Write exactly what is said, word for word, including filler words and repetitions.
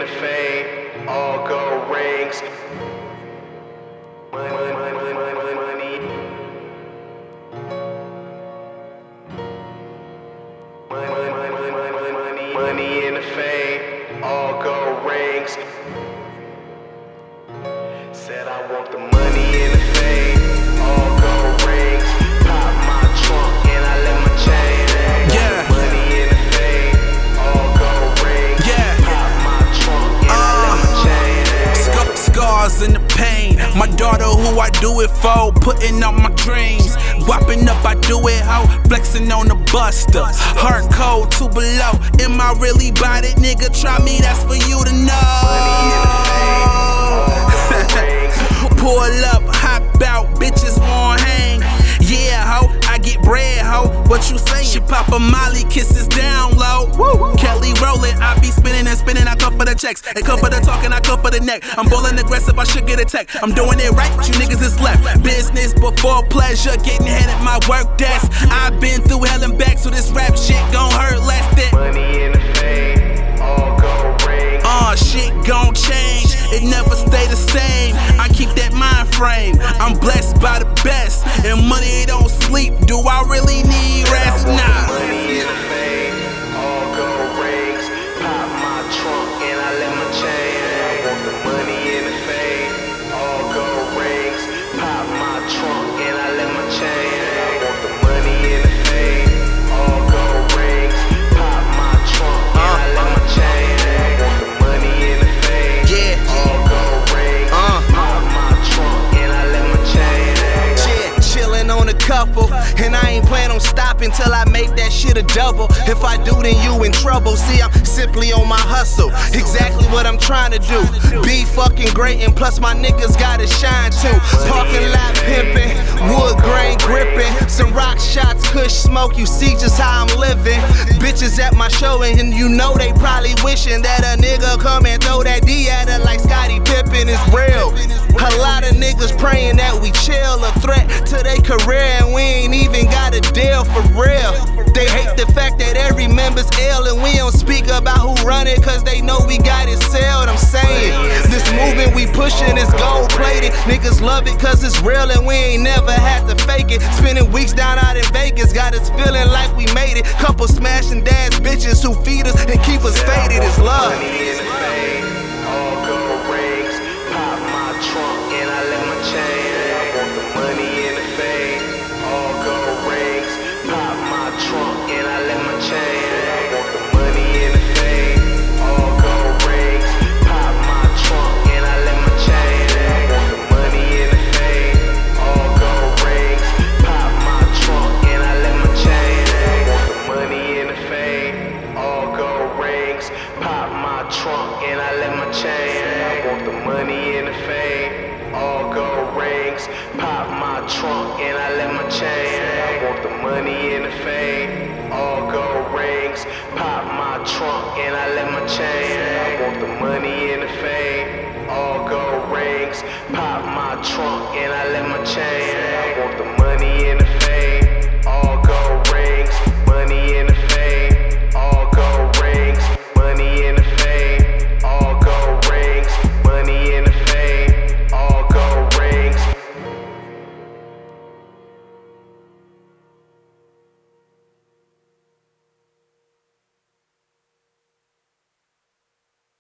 the fame, all gold rings. Money, money, money, money, money, money. Money, money, money, money, money, money. Money in the fame, all gold rings. Said I want the money in the fame, all gold rings. Pop my trunk and I let my chain hang. Yeah. Money in the fame, all gold rings. Yeah. Pop my trunk and I let my chain hang. Sc- Scars and the pain. My daughter, who I do it for, putting out my dreams. Whopping up, I do it ho, flexing on the buster. Heart cold, two below. Am I really bout it, nigga? Try me, that's for you to know. Pull up, hop out, bitches won't hang. Yeah, ho, I get bread, ho. What you saying? She pop a molly, kisses down low. Woo. Kelly rollin', I be spinning and spinning. I come for the checks, they come for the talk and I come for the neck. I'm ballin' aggressive, I should get a tech. I'm doing it right, you niggas is left. Business before pleasure, getting head at my work desk. I've been through hell and back, so this rap shit gon' hurt less than. Money in the fame, all gold rings. Uh, shit gon' change, it never stay the same. I keep that mind frame, I'm blessed by the best. And money don't sleep, do I really need rest? Nah. Money in the fame, all gold rings. Pop my trunk and I let my chain hang. I want the money in the fame, all gold rings. Pop my trunk and I let my chain hang. I want the money in the fame, all gold rings. Pop my trunk and I let my chain hang. I want the money in the fame, Yeah. all gold rings. Uh. Pop my trunk and I let my chain hang. Yeah, chillin' on a couple, and I ain't plan on stopping till I make that shit a double. If I do, then you in trouble. See, I'm simply on my hustle, exactly what I'm trying to do. Be fucking great, and plus my niggas gotta shine too. Parking lot pimpin', wood grain gripping, some rock shots, kush smoke. You see just how I'm living. Bitches at my show, and you know they probably wishing that a nigga come and throw that D at her like Scottie Pippen. Is real. A lot of niggas praying that we chill, a threat to their career, and we ain't even got a deal for real. They hate the fact that every member's ill, and we don't speak about who run it, cause they know we got it sealed. I'm saying, this movement we pushing is gold plated. Niggas love it cause it's real, and we ain't never had to fake it. Spending weeks down out in Vegas got us feeling like we made it. Couple smashing dads bitches who feed us and keep us faded. It's love. Money in the fame, all gold rings. Pop my trunk and I let my chain hang. I want the money in the fame, all gold rings. Pop my trunk and I let my chain hang. I want the money in the fame, all gold rings. Pop my trunk and I let my chain hang. I want the money in the fame, all gold rings. Pop my trunk and I let my chain hang. I want the money in the fame, all gold rings. Pop my trunk and I let my chain hang. I want the money in the fame, all gold rings. Pop my trunk and I let my chain hang. I want the money in the fame, all gold rings. Pop my trunk and I let my chain hang. I want the money in the fame, all gold rings. Pop my trunk and I let my chain hang. I want the money in the